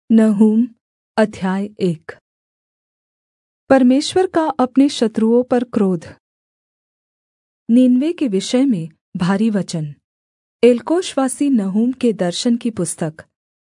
नहूम अध्याय 1। परमेश्वर का अपने शत्रुओं पर क्रोध। नीनवे के विषय में भारी वचन। एलकोशवासी नहूम के दर्शन की पुस्तक।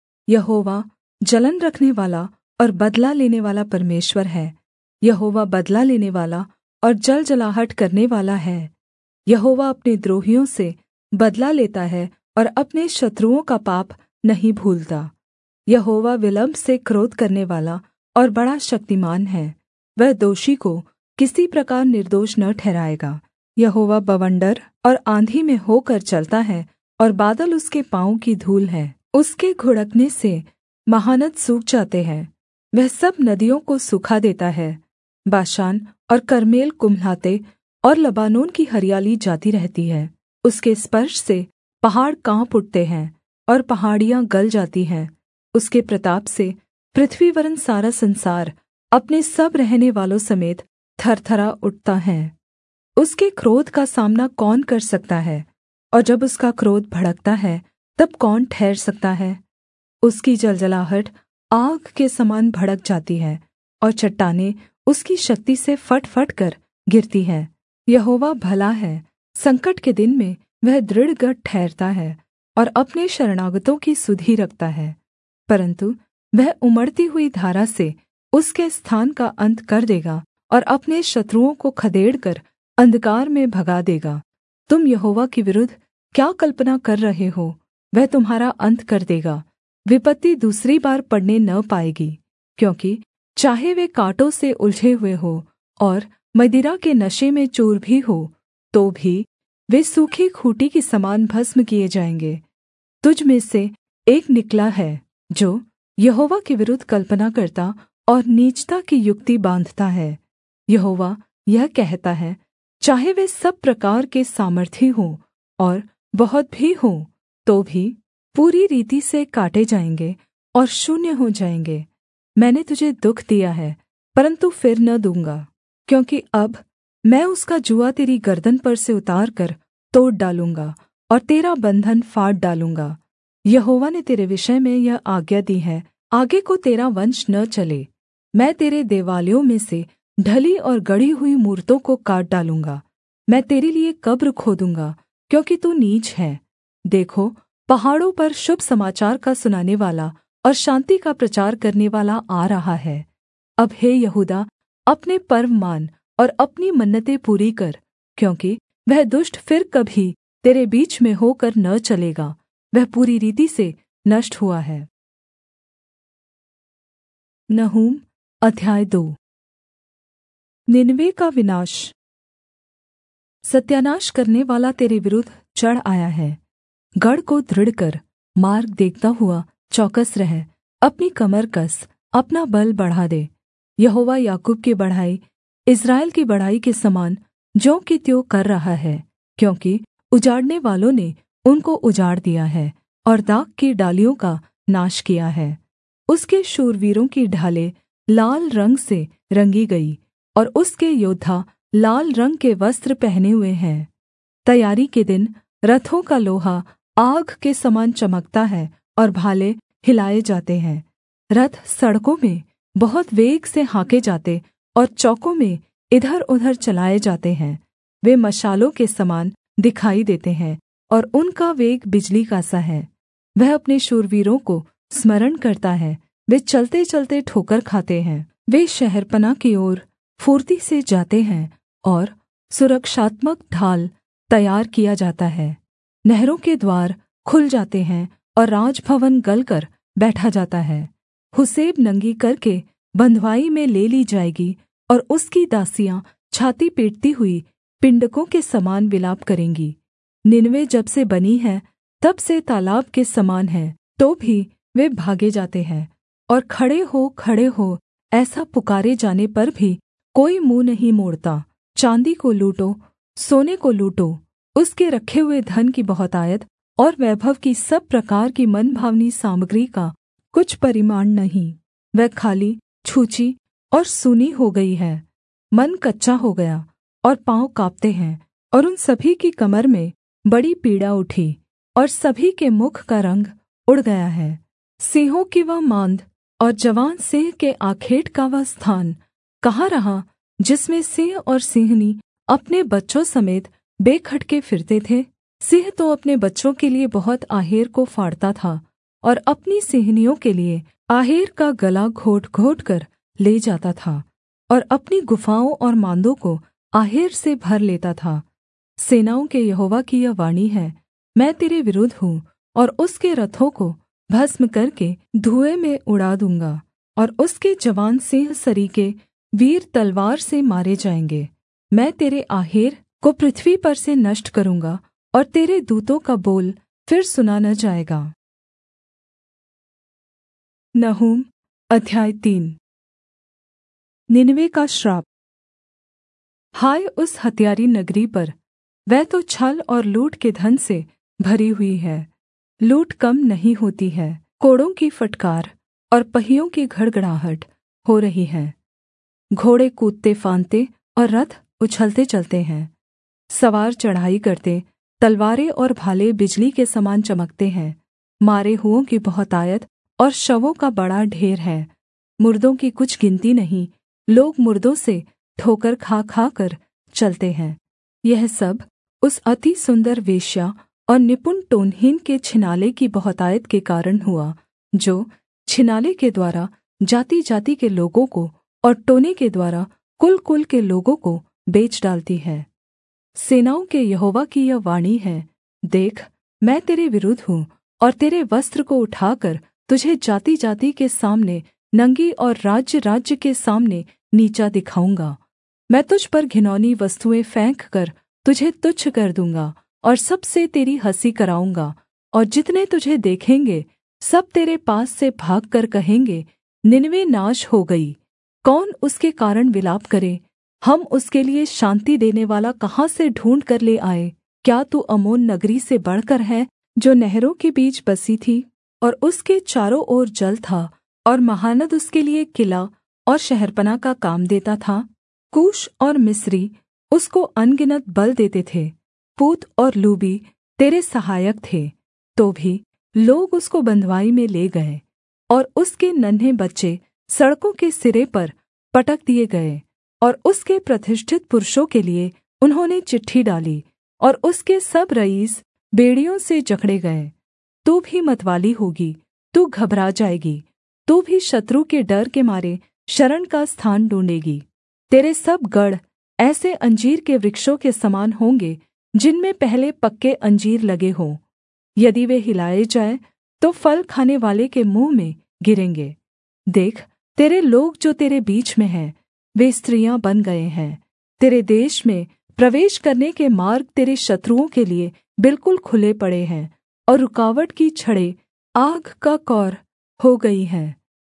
यहोवा जलन रखनेवाला और बदला लेनेवाला परमेश्वर है। यहोवा बदला लेनेवाला और जलजलाहट करनेवाला है। यहोवा अपने द्रोहियों से बदला लेता है और अपने शत्रुओं का पाप नहीं भूलता। यहोवा विलम्ब से क्रोध करनेवाला और बड़ा शक्तिमान है। वह दोषी को किसी प्रकार निर्दोष न ठहराएगा। यहोवा बवंडर और आँधी में होकर चलता है और बादल उसके पाँव की धूल है। उसके घुड़कने से महानद सूख जाते हैं। वह सब नदियों को सूखा देता है। बाशान और कर्मेल कुम्हलाते और लबानोन की हरियाली जाती रहती है। उसके स्पर्श से पहाड़ काँप उठते हैं और पहाड़ियाँ गल जाती हैं। उसके प्रताप से पृथ्वी वरन् सारा संसार अपने सब रहने वालों समेत थरथरा उठता है। उसके क्रोध का सामना कौन कर सकता है? और जब उसका क्रोध भड़कता है तब कौन ठहर सकता है? उसकी जलजलाहट आग के समान भड़क जाती है और चट्टानें उसकी शक्ति से फट फट कर गिरती हैं। यहोवा भला है, संकट के दिन में वह दृढ़ गढ़ ठहरता है और अपने शरणागतों की सुधि रखता है। परन्तु वह उमड़ती हुई धारा से उसके स्थान का अंत कर देगा और अपने शत्रुओं को खदेड़कर अंधकार में भगा देगा। तुम यहोवा के विरुद्ध क्या कल्पना कर रहे हो? वह तुम्हारा अंत कर देगा। विपत्ति दूसरी बार पड़ने न पाएगी, क्योंकि चाहे वे काँटों से उलझे हुए हो और मदिरा के नशे में चूर भी हो, तो भी वे सूखी खूँटी की समान भस्म किए जाएंगे। तुझ में से एक निकला है जो यहोवा के विरुद्ध कल्पना करता और नीचता की युक्ति बाँधता है। यहोवा यह कहता है, चाहे वे सब प्रकार के सामर्थी हों और बहुत भी हों, तो भी पूरी रीति से काटे जाएंगे और शून्य हो जाएंगे। मैंने तुझे दुःख दिया है, परन्तु फिर न दूँगा, क्योंकि अब मैं उसका जूआ तेरी गर्दन पर से उतार कर तोड़ डालूँगा और तेरा बन्धन फाड़ डालूँगा। यहोवा ने तेरे विषय में यह आज्ञा दी है, आगे को तेरा वंश न चले। मैं तेरे देवालयों में से ढली और गढ़ी हुई मूरतों को काट डालूँगा। मैं तेरे लिए कब्र खोदूँगा, क्योंकि तू नीच है। देखो, पहाड़ों पर शुभ समाचार का सुनानेवाला और शान्ति का प्रचार करनेवाला आ रहा है। अब हे यहूदा, अपने पर्व मान और अपनी मन्नतें पूरी कर, क्योंकि वह दुष्ट फिर कभी तेरे बीच में होकर न चलेगा। वह पूरी रीति से नष्ट हुआ है। नहूम अध्याय 2। निनवे का विनाश। सत्यानाश करने वाला तेरे विरुद्ध चढ़ आया है। गढ़ को दृढ़ कर, मार्ग देखता हुआ चौकस रह। अपनी कमर कस, अपना बल बढ़ा दे। यहोवा याकूब की बढ़ाई इस्राएल की बढ़ाई के समान ज्यों की त्यों कर रहा है, क्योंकि उजाड़ने वालों ने उनको उजाड़ दिया है और दाख की डालियों का नाश किया है। उसके शूरवीरों की ढालें लाल रंग से रंगी गई और उसके योद्धा लाल रंग के वस्त्र पहने हुए हैं। तैयारी के दिन रथों का लोहा आग के समान चमकता है और भाले हिलाए जाते हैं। रथ सड़कों में बहुत वेग से हाँके जाते और चौकों में इधर उधर चलाए जाते हैं। वे मशालों के समान दिखाई देते हैं और उनका वेग बिजली का सा है। वह अपने शूरवीरों को स्मरण करता है। वे चलते चलते ठोकर खाते हैं। वे शहरपनाह की ओर फुर्ती से जाते हैं और सुरक्षात्मक ढाल तैयार किया जाता है। नहरों के द्वार खुल जाते हैं और राजभवन गलकर बैठा जाता है। हुसेब नंगी करके बँधुआई में ले ली जाएगी और उसकी दासियाँ छाती पीटती हुई पिण्डकों के समान विलाप करेंगी। निनवे जब से बनी है तब से तालाब के समान है, तो भी वे भागे जाते हैं और खड़े हो ऐसा पुकारे जाने पर भी कोई मुँह नहीं मोड़ता। चाँदी को लूटो, सोने को लूटो, उसके रखे हुए धन की बहुतायत और वैभव की सब प्रकार की मनभावनी सामग्री का कुछ परिमाण नहीं। वह खाली, छूछी और सूनी हो गई है। मन कच्चा हो गया और पाँव काँपते हैं, और उन सभी की कमर में बड़ी पीड़ा उठी और सभी के मुख का रंग उड़ गया है। सिंहों की वह माँद और जवान सिंह के आखेट का वह स्थान कहाँ रहा जिसमें सिंह और सिंहनी अपने बच्चों समेत बेखटके फिरते थे? सिंह तो अपने बच्चों के लिए बहुत आहेर को फाड़ता था और अपनी सिंहनियों के लिए आहेर का गला घोट घोट कर ले जाता था और अपनी गुफाओं और माँदों को आहेर से भर लेता था। सेनाओं के यहोवा की यह वाणी है, मैं तेरे विरुद्ध हूँ और उसके रथों को भस्म करके धुएँ में उड़ा दूँगा और उसके जवान सिंह सरीखे वीर तलवार से मारे जाएँगे। मैं तेरे आहेर को पृथ्वी पर से नष्ट करूँगा और तेरे दूतों का बोल फिर सुना न जाएगा। नहूम अध्याय 3। निनवे का श्राप। हाय उस हत्यारी नगरी पर, वह तो छल और लूट के धन से भरी हुई है। लूट कम नहीं होती है, कोड़ों की फटकार और पहियों की घड़घड़ाहट हो रही है। घोड़े कूदते फांदते और रथ उछलते चलते हैं। सवार चढ़ाई करते, तलवारें और भाले बिजली के समान चमकते हैं। मारे हुओं की बहुतायत और शवों का बड़ा ढेर है। मुर्दों की कुछ गिनती नहीं, लोग मुर्दों से ठोकर खा खा कर चलते हैं। यह सब उस अति सुंदर वेश्या और निपुण टोनहीन के छिनाले की बहुतायत के कारण हुआ, जो छिनाले के द्वारा जाति जाति के लोगों को और टोने के द्वारा कुल कुल के लोगों को बेच डालती है। सेनाओं के यहोवा की यह वाणी है, देख, मैं तेरे विरुद्ध हूँ और तेरे वस्त्र को उठाकर तुझे जाति जाति के सामने नंगी और राज्य राज्य के सामने नीचा दिखाऊँगा। मैं तुझ पर घिनौनी वस्तुएँ फेंक कर तुझे तुच्छ कर दूँगा और सबसे तेरी हँसी कराऊँगा। और जितने तुझे देखेंगे सब तेरे पास से भागकर कहेंगे, निनवे नाश हो गई। कौन उसके कारण विलाप करे? हम उसके लिए शान्ति देनेवाला कहाँ से ढूँढ़ कर ले आए? क्या तू अम्मोन नगरी से बढ़कर है, जो नहरों के बीच बसी थी और उसके चारों ओर जल था और महानद उसके लिए किला और शहरपनाह का काम देता था? कूश और मिस्री उसको अनगिनत बल देते थे। पूत और लूबी तेरे सहायक थे, तो भी लोग उसको बँधुआई में ले गए और उसके नन्हे बच्चे सड़कों के सिरे पर पटक दिए गए। और उसके प्रतिष्ठित पुरुषों के लिए उन्होंने चिट्ठी डाली और उसके सब रईस बेड़ियों से जकड़े गए। तू भी मतवाली होगी, तू घबरा जाएगी, तू भी शत्रु के डर के मारे शरण का स्थान ढूँढ़ेगी। तेरे सब गढ़ ऐसे अंजीर के वृक्षों के समान होंगे जिनमें पहले पक्के अंजीर लगे हों। यदि वे हिलाए जाएँ तो फल खाने वाले के मुँह में गिरेंगे। देख, तेरे लोग जो तेरे बीच में हैं, वे स्त्रियाँ बन गए हैं। तेरे देश में प्रवेश करने के मार्ग तेरे शत्रुओं के लिए बिल्कुल खुले पड़े हैं और रुकावट की छड़ें आग का कौर हो गई हैं।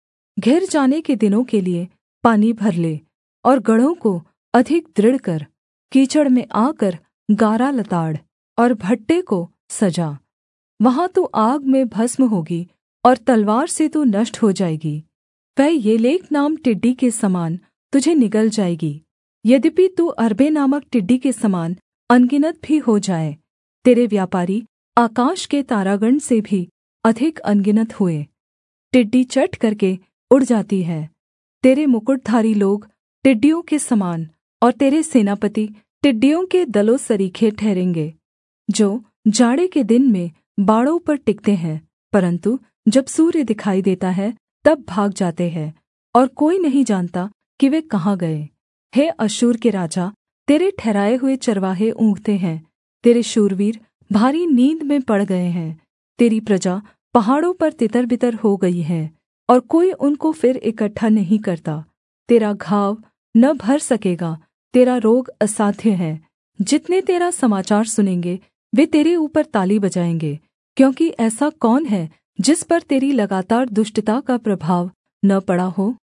घिर जाने के दिनों के लिए पानी भर ले और गढ़ों को अधिक दृढ़ कर। कीचड़ में आकर गारा लताड़ और भट्ठे को सजा। वहाँ तू आग में भस्म होगी और तलवार से तू नष्ट हो जाएगी। वह येलेक नाम टिड्डी के समान तुझे निगल जाएगी, यद्यपि तू अरबे नामक टिड्डी के समान अनगिनत भी हो जाए। तेरे व्यापारी आकाश के तारागण से भी अधिक अनगिनत हुए। टिड्डी चट करके उड़ जाती है। तेरे मुकुटधारी लोग टिड्डियों के समान और तेरे सेनापति टिड्डियों के दलों सरीखे ठहरेंगे, जो जाड़े के दिन में बाड़ों पर टिकते हैं, परन्तु जब सूर्य दिखाई देता है तब भाग जाते हैं और कोई नहीं जानता कि वे कहाँ गए। हे अश्शूर के राजा, तेरे ठहराए हुए चरवाहे ऊँघते हैं। तेरे शूरवीर भारी नींद में पड़ गए हैं। तेरी प्रजा पहाड़ों पर तितर-बितर हो गई है और कोई उनको फिर इकट्ठा नहीं करता। तेरा घाव न भर सकेगा, तेरा रोग असाध्य है। जितने तेरा समाचार सुनेंगे वे तेरे ऊपर ताली बजाएंगे, क्योंकि ऐसा कौन है जिस पर तेरी लगातार दुष्टता का प्रभाव न पड़ा हो?